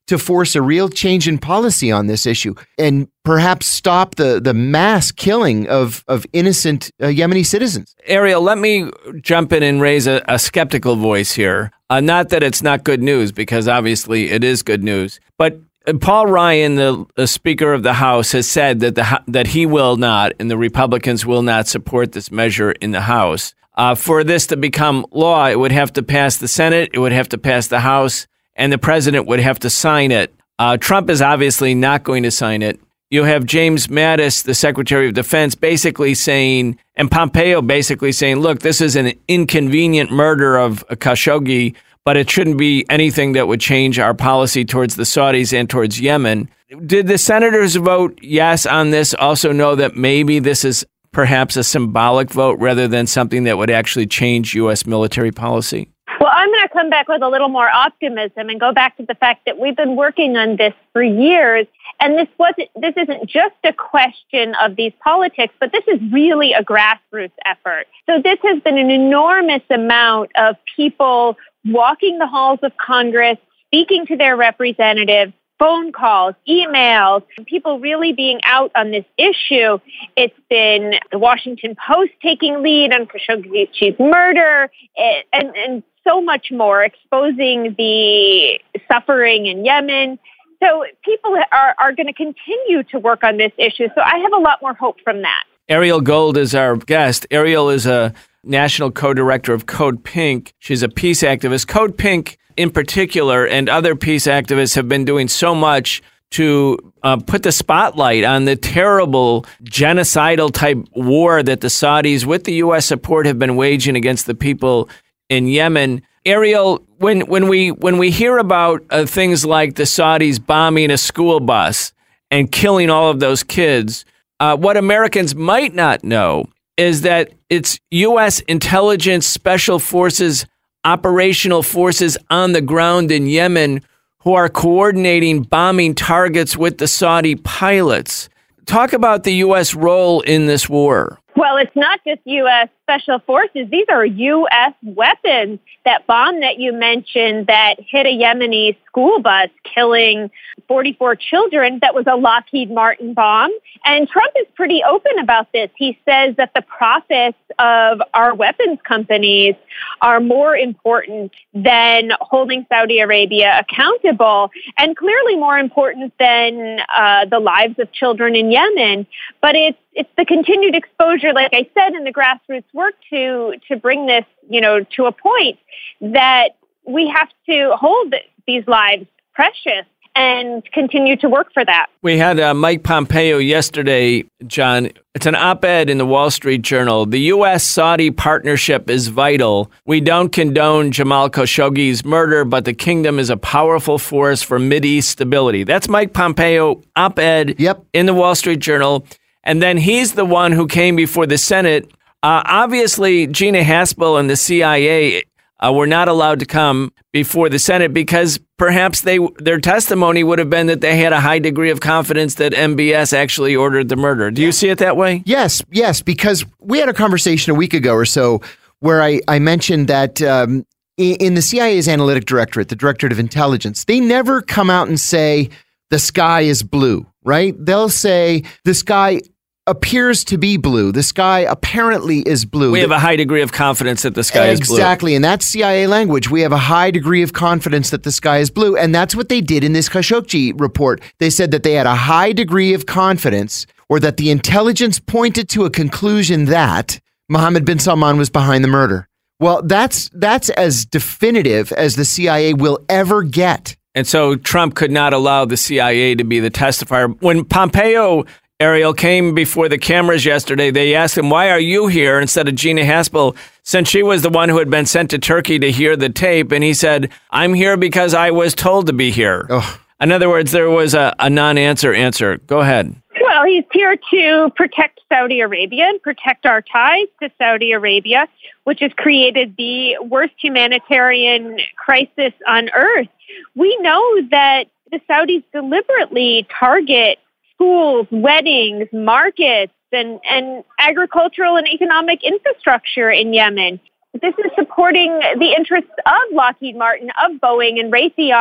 to force a real change in policy on this issue and perhaps stop the, the mass killing of, of innocent uh, Yemeni citizens. Ariel, let me jump in and raise a, a skeptical voice here. Uh, not that it's not good news, because obviously it is good news. But Paul Ryan, the, the Speaker of the House, has said that the that he will not, and the Republicans will not support this measure in the House. Uh, for this to become law, it would have to pass the Senate, it would have to pass the House, and the president would have to sign it. Uh, Trump is obviously not going to sign it. You have James Mattis, the Secretary of Defense, basically saying, and Pompeo basically saying, look, this is an inconvenient murder of Khashoggi, but it shouldn't be anything that would change our policy towards the Saudis and towards Yemen. Did the senators vote yes on this also know that maybe this is perhaps a symbolic vote rather than something that would actually change U S military policy? Well, I'm going to come back with a little more optimism and go back to the fact that we've been working on this for years. And this wasn't, this isn't just a question of these politics, but this is really a grassroots effort. So this has been an enormous amount of people walking the halls of Congress, speaking to their representatives, phone calls, emails, people really being out on this issue. It's been the Washington Post taking lead on Khashoggi's murder, and, and so much more, exposing the suffering in Yemen. So people are, are going to continue to work on this issue. So I have a lot more hope from that. Ariel Gold is our guest. Ariel is a national co-director of Code Pink. She's a peace activist. Code Pink in particular and other peace activists have been doing so much to uh, put the spotlight on the terrible genocidal type war that the Saudis, with the U S support, have been waging against the people in Yemen. Ariel, when when we when we hear about uh, things like the Saudis bombing a school bus and killing all of those kids, uh, what Americans might not know is that it's U S intelligence special forces, operational forces on the ground in Yemen who are coordinating bombing targets with the Saudi pilots. Talk about the U S role in this war. Well, it's not just U S special forces. These are U S weapons. That bomb that you mentioned that hit a Yemeni school bus, killing forty-four children, that was a Lockheed Martin bomb. And Trump is pretty open about this. He says that the profits of our weapons companies are more important than holding Saudi Arabia accountable, and clearly more important than uh, the lives of children in Yemen. But it's it's the continued exposure, like I said, in the grassroots work to to bring this, you know, to a point that we have to hold these lives precious and continue to work for that. We had uh, Mike Pompeo yesterday, John. It's an op-ed in the Wall Street Journal. The U S-Saudi partnership is vital. We don't condone Jamal Khashoggi's murder, but the kingdom is a powerful force for Mideast stability. That's Mike Pompeo op-ed yep. in the Wall Street Journal. And then he's the one who came before the Senate. Uh, obviously, Gina Haspel and the C I A uh, were not allowed to come before the Senate because perhaps they their testimony would have been that they had a high degree of confidence that M B S actually ordered the murder. Do you see it that way? Yes, yes, because we had a conversation a week ago or so where I, I mentioned that um, in, in the C I A's analytic directorate, the Directorate of Intelligence, they never come out and say the sky is blue, right? They'll say the sky appears to be blue. The sky apparently is blue. We have a high degree of confidence that the sky is blue. Exactly. And that's C I A language. We have a high degree of confidence that the sky is blue. And that's what they did in this Khashoggi report. They said that they had a high degree of confidence, or that the intelligence pointed to a conclusion that Mohammed bin Salman was behind the murder. Well, that's that's as definitive as the C I A will ever get. And so Trump could not allow the C I A to be the testifier. When Pompeo, Ariel, came before the cameras yesterday, they asked him, why are you here instead of Gina Haspel, since she was the one who had been sent to Turkey to hear the tape? And he said, I'm here because I was told to be here. Oh. In other words, there was a, a non-answer answer. Go ahead. Well, he's here to protect Saudi Arabia and protect our ties to Saudi Arabia, which has created the worst humanitarian crisis on earth. We know that the Saudis deliberately target schools, weddings, markets, and, and agricultural and economic infrastructure in Yemen. This is supporting the interests of Lockheed Martin, of Boeing and Raytheon,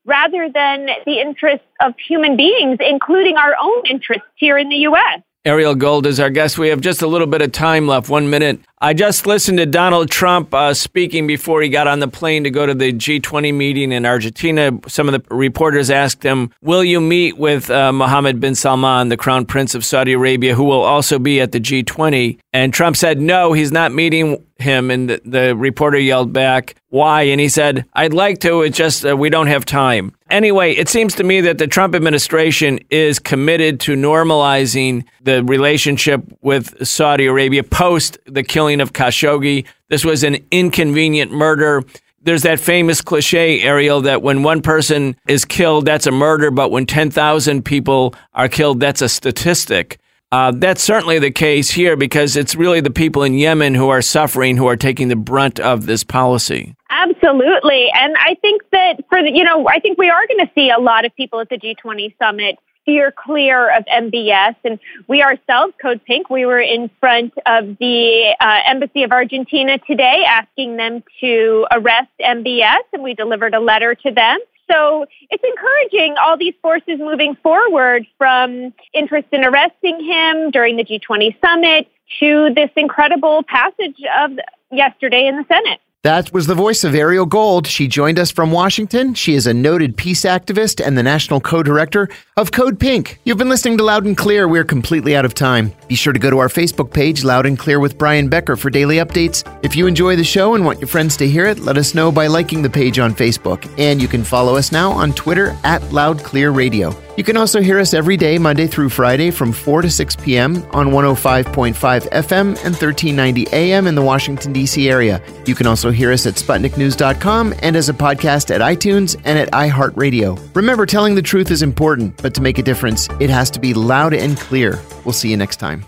rather than the interests of human beings, including our own interests here in the U S. Ariel Gold is our guest. We have just a little bit of time left, one minute. I just listened to Donald Trump uh, speaking before he got on the plane to go to the G twenty meeting in Argentina. Some of the reporters asked him, will you meet with uh, Mohammed bin Salman, the Crown Prince of Saudi Arabia, who will also be at the G twenty? And Trump said, no, he's not meeting him. And the, the reporter yelled back, why? And he said, I'd like to, it's just uh, we don't have time. Anyway, it seems to me that the Trump administration is committed to normalizing the relationship with Saudi Arabia post the killing of Khashoggi. This was an inconvenient murder. There's that famous cliche, Ariel, that when one person is killed, that's a murder, but when ten thousand people are killed, that's a statistic. Uh, that's certainly the case here because it's really the people in Yemen who are suffering, who are taking the brunt of this policy. Absolutely. And I think that for the, you know, I think we are going to see a lot of people at the G twenty summit steer clear of M B S. And we ourselves, Code Pink, we were in front of the uh, Embassy of Argentina today asking them to arrest M B S, and we delivered a letter to them. So it's encouraging all these forces moving forward, from interest in arresting him during the G twenty summit to this incredible passage of yesterday in the Senate. That was the voice of Ariel Gold. She joined us from Washington. She is a noted peace activist and the national co-director of Code Pink. You've been listening to Loud and Clear. We're completely out of time. Be sure to go to our Facebook page, Loud and Clear with Brian Becker, for daily updates. If you enjoy the show and want your friends to hear it, let us know by liking the page on Facebook. And you can follow us now on Twitter at Loud Clear Radio. You can also hear us every day, Monday through Friday, from four to six p.m. on one oh five point five F M and thirteen ninety A M in the Washington, D C area. You can also hear us at Sputnik News dot com and as a podcast at iTunes and at iHeartRadio. Remember, telling the truth is important, but to make a difference, it has to be loud and clear. We'll see you next time.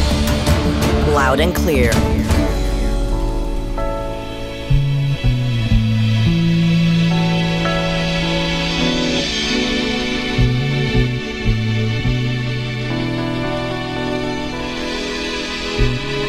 Loud and Clear. Thank you.